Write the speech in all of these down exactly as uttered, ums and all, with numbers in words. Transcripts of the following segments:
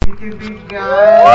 की विज्ञान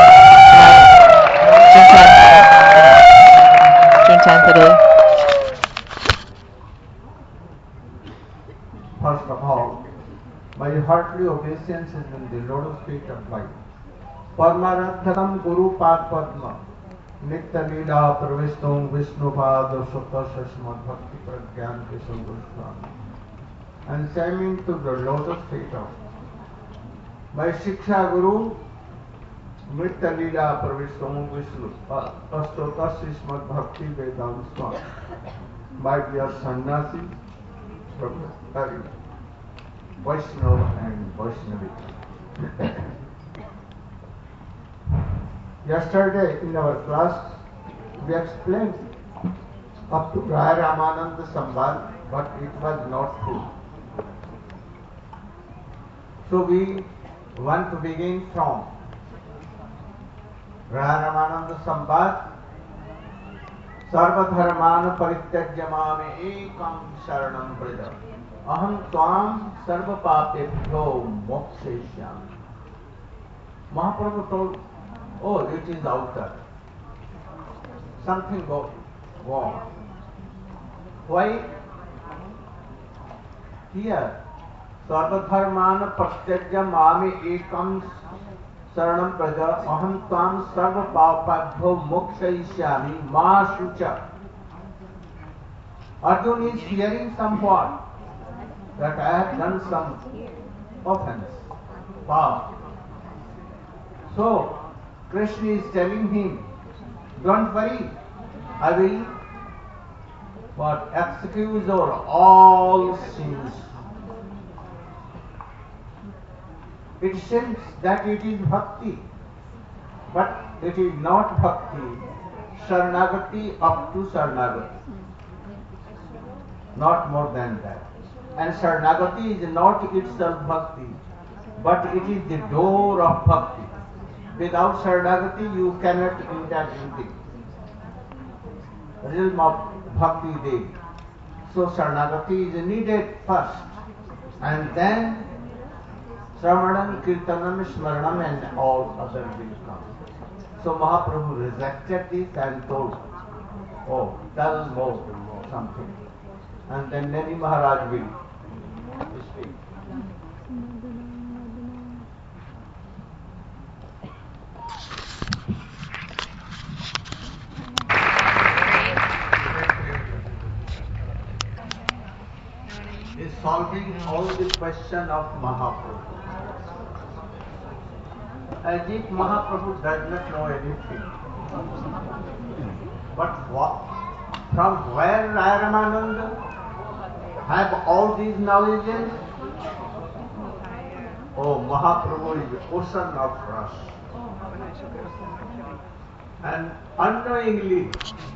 First of all, my heartly obeisance is in the lotus feet of light. Paramaradhanam Guru Pad Padma Nitya Leela Pravishtam Vishnupad Sutta Srimad Bhakti Pragyan Keshav Goswami. And saying to the lotus feet of my Shiksha Guru Nitya Leela Pravishtam Vishnupad Sutta Srimad Bhakti Vedanta Swami. My dear Sannyasis, Brahmachari, Vaishnava and Vaishnavi. Yesterday in our class we explained up to Raya Ramananda Sambal, but it was not full. So we want to begin from Raya Ramananda Sambal. सर्वधर्मान परित्यज्य माम एकं शरणं व्रज अहं त्वां सर्व पापेभ्यो मोक्षयिष्यामि. Mahaprabhu told, oh, it is outer. Something go wrong. Why? Here, सर्वधर्मान परित्यज्य माम एकं शरणं व्रज अहं त्वां सर्व पापेभ्यो मोक्षयिष्यामि मा शुच. Arjuna is hearing somewhat that I have done some offense, path. So Krishna is telling him, don't worry, I will what excuse over all sins. It seems that it is bhakti, but it is not bhakti. Sharanagati up to Sharanagati, not more than that. And Sharanagati is not itself bhakti, but it is the door of bhakti. Without Sharanagati you cannot enter in the realm of bhakti dev. So Sharanagati is needed first, and then Shravanam, Kirtanam, Smaranam and all other will come. So Mahaprabhu rejected this and told, oh, tell more something. And then Nani Maharaj will speak. Is solving all the question of Mahaprabhu. As if Mahaprabhu does not know anything. But what, from where Raya Ramananda have all these knowledges? Oh, Mahaprabhu is the ocean of rasa. And unknowingly,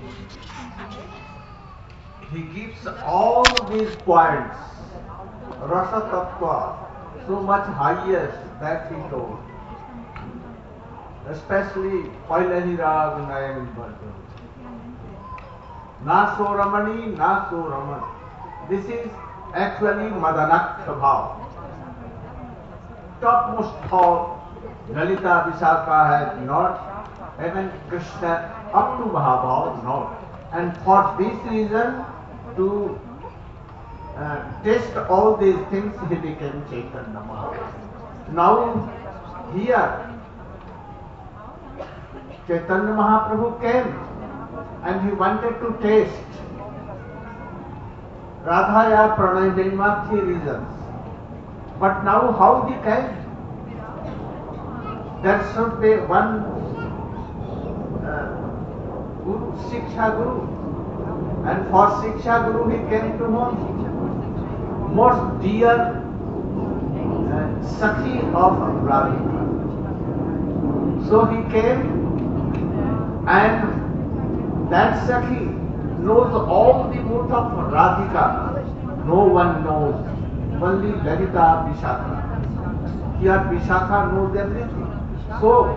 he gives all these points, rasa tattva, so much highest that he told. Especially Pailahi Rag Nayan Bhajan. Na so Ramani, na so Raman. This is actually Madanak Bhav. Topmost thought, Lalita Visakha has not, even Krishna up to Mahabhav not. And for this reason, to uh, test all these things, he became Chaitanya Mahaprabhu. Now, here, Chaitanya Mahaprabhu came and he wanted to taste Radhaya Pranay Jaimatthi reasons. But now how he came? There should be one uh, Guru, Shiksha Guru. And for Shiksha Guru he came to whom? Most dear uh, Sakhi of Radhika. So he came. And that Sakhi knows all the mood of Radhika. No one knows. Only Lalita Vishakha. Here Vishakha knows everything. So,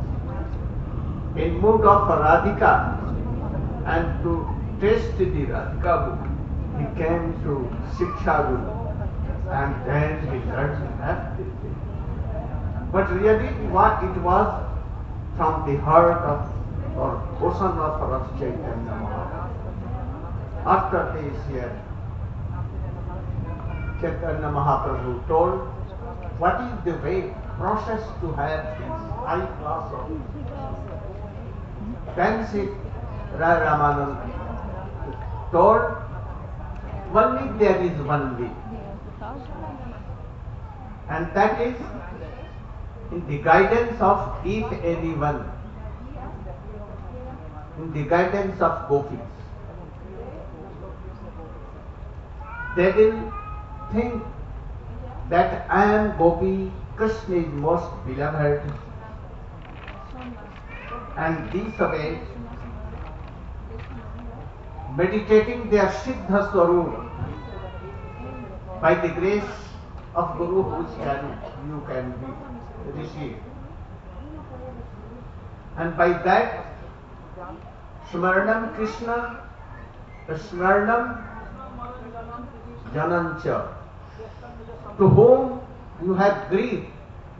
in mood of Radhika and to taste the Radhika Guru, he came to Shiksha Guru and then he learned everything. But really what it was from the heart of or ocean of Lord Chaitanya Mahaprabhu. After this year, Chaitanya Mahaprabhu told what is the way, process to have this high class of friendship. Rai Ramanand told only there is one way, and that is in the guidance of each anyone, in the guidance of gopis. They will think that I am gopi, Krishna is most beloved, and this way, meditating their Siddha Swarup, by the grace of Guru whose can you can be received. And by that, Smaranam Krishna, Smaranam Janancha, to whom you have grieved,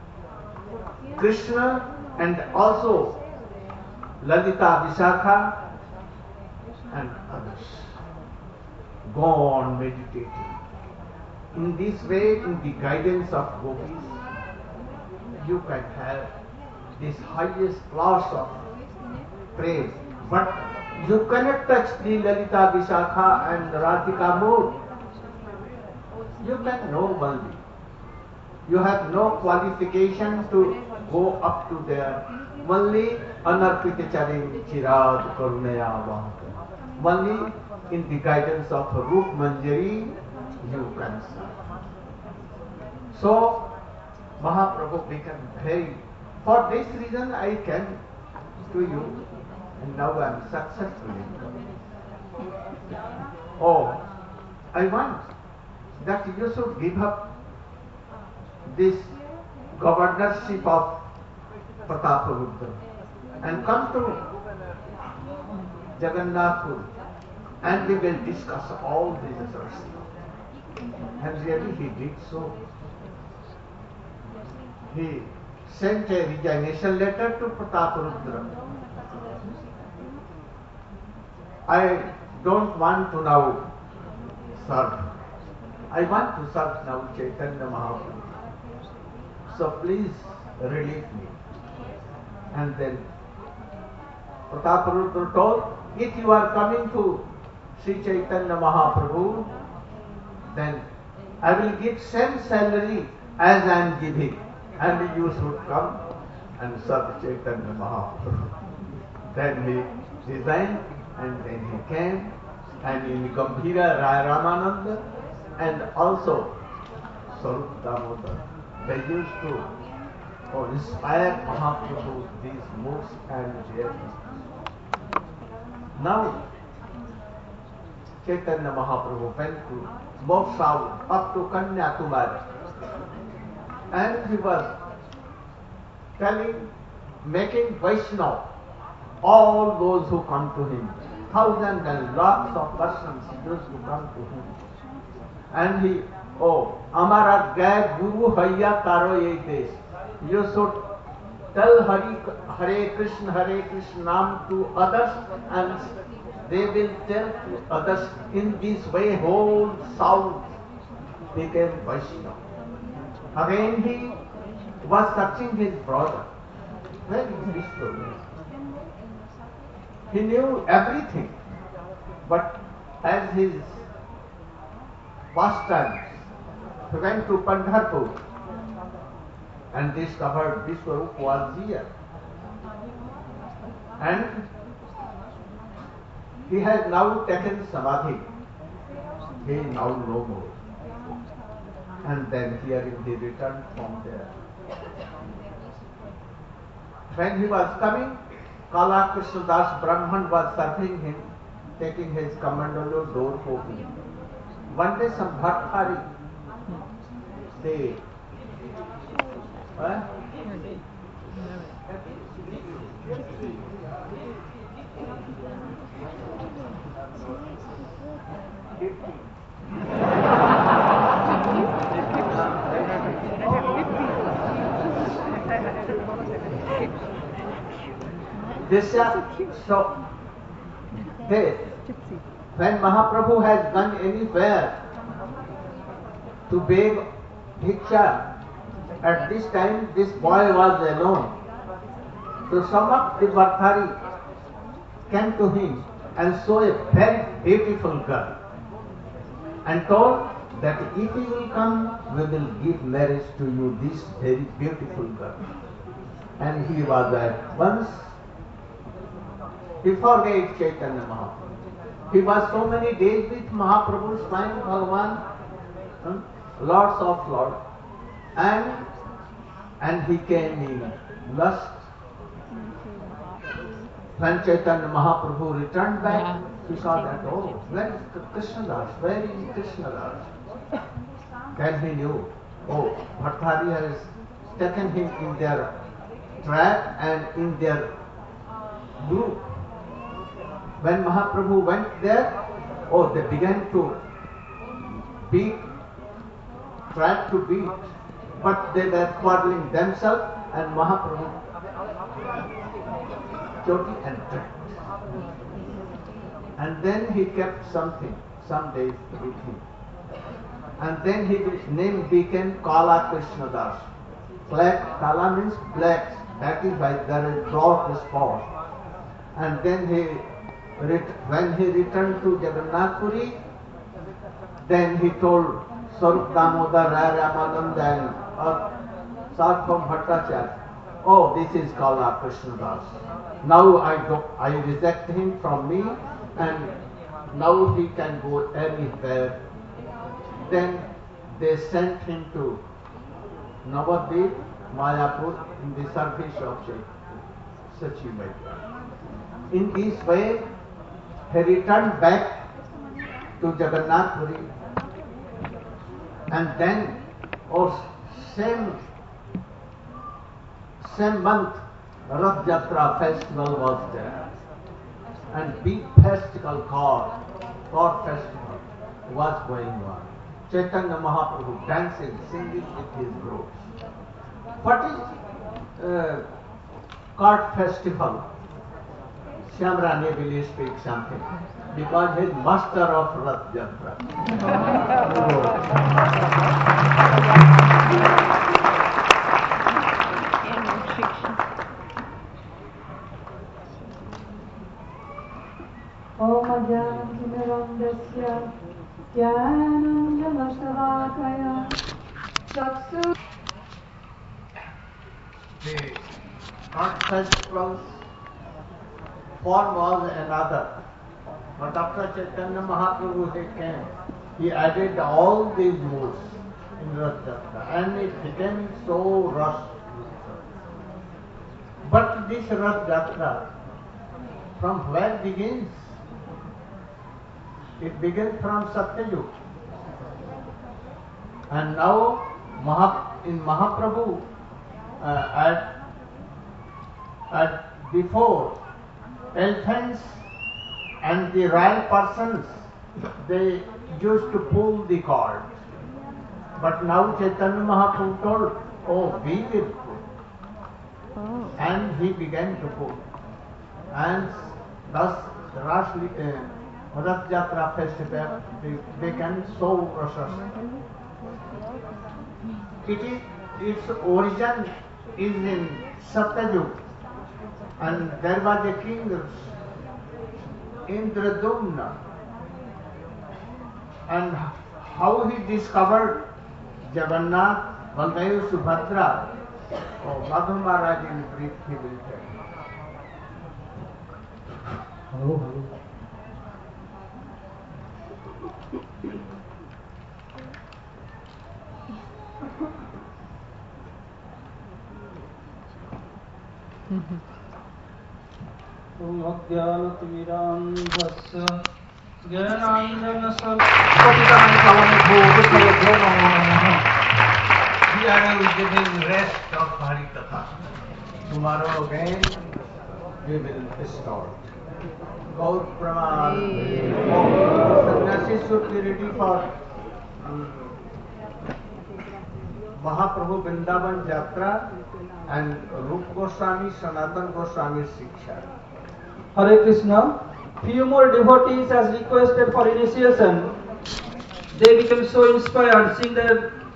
Krishna and also Lalita Vishakha and others. Go on meditating. In this way, in the guidance of gopis, you can have this highest class of praise. But you cannot touch the Lalita Vishakha and Radhika mood. You can know only. You have no qualification to go up to there. Only Anarpita Charin Chirad Karunaya Vahaka. Only in the guidance of Rup Manjari you can see. So Mahaprabhu became very. For this reason I came to you, and now I am successful in coming. Oh, I want that you should give up this governorship of Prataparudra and come to Jagannathpur, and we will discuss all these affairs. And really he did so. He sent a resignation letter to Prataparudra. I don't want to now serve. I want to serve now Chaitanya Mahaprabhu. So please relieve me. And then Prataparudra told, if you are coming to Sri Chaitanya Mahaprabhu, then I will give same salary as I am giving, and you should come and serve Chaitanya Mahaprabhu. Then he resigned, and then he came, and in Gambhira Rai Ramananda and also Swarup Damodar, they used to oh, inspire Mahaprabhu these moods and journeys. Now Chaitanya Mahaprabhu went to both south up to Kanyakumari, and he was telling, making Vaishnava all those who come to him. Thousands and lots of persons used to come to him. And he, oh, Amara Gay Guru Haya Taro Ye Desh. You should tell Hari, Hare Krishna, Hare Krishna Nam to others, and they will tell to others. In this way, whole South became Vaishnava. Again he was searching his brother. Where is this story? He knew everything, but as his pastimes, he went to Pandharpur and discovered Vishwarup was here. And he has now taken Samadhi. He now no more. And then here he returned from there. When he was coming, Kala Krishna Das Brahman was serving him, taking his kamandalo door open. One day some Bhattari, they, huh? This uh, so they, when Mahaprabhu has gone anywhere to beg bhiksha, at this time this boy was alone. So some of the Bhartari came to him and saw a very beautiful girl and told that if you will come, we will give marriage to you this very beautiful girl. And he was at once, he forgave Chaitanya Mahaprabhu. He was so many days with Mahaprabhu, Swayam Bhagavan, hmm, lots of Lord, and and he came in lust. When Chaitanya Mahaprabhu returned back, yeah. He saw that, oh, where is Krishnadas? Where is Krishnadas? Then he knew, oh, Bhartari has taken him in their trap and in their group. When Mahaprabhu went there, oh, they began to beat, tried to beat, but they were quarreling themselves, and Mahaprabhu totally entrapped. And then he kept something, some days with him. And then his name became Kala Krishnadas. Black, Kala means black, that is why there is dark spot. And then he, when he returned to Jagannath Puri, then he told Sarup Damodar, Rai Ramananda and uh, Sarvam Bhattacharya, oh, this is Kala Krishnadas. Now I, do, I reject him from me, and now he can go anywhere. Then they sent him to Navadvip, Mayapur, in the service of Sachibai. In this way, he returned back to Jagannath Puri, and then, oh, same, same month, Rath Yatra festival was there, and big festival called God festival was going on. Chaitanya Mahaprabhu dancing, singing with his groups. What is uh, God festival? Shyamrani will speak something, because he is master of Rath Yatra. Om Ajnanam Timirandasya Jnananjanastavakaya Chaksu. The God festivals form was another, but after Chaitanya Mahaprabhu he came, he added all these modes in Rath Yatra, and it became so rushed. But this Rath Yatra, from where begins? It begins from Satyayug. And now Maha, in Mahaprabhu, uh, at, at before, elephants and the royal persons, they used to pull the cord. But now Chaitanya Mahaprabhu told, oh, we will pull. Oh. And he began to pull. And thus the Rath Yatra festival became so precious. It is, its origin is in Satyayug, and there was a king, Indradumna, and how he discovered Jagannath, Baldev, Subhadra, oh, Madhu Maharaj in brief he will tell. Hello, hello. Om Ajnanatimirandasya Jnananjanastavakaya. We are giving rest of Harikatha. Tomorrow again we will start. Gaur Praman. Sannyasis should be ready for um, Mahaprabhu Vrindavan Yatra and Rup Goswami, Sanatan Goswami's Shiksha. Hare Krishna. Few more devotees as requested for initiation. They become so inspired seeing their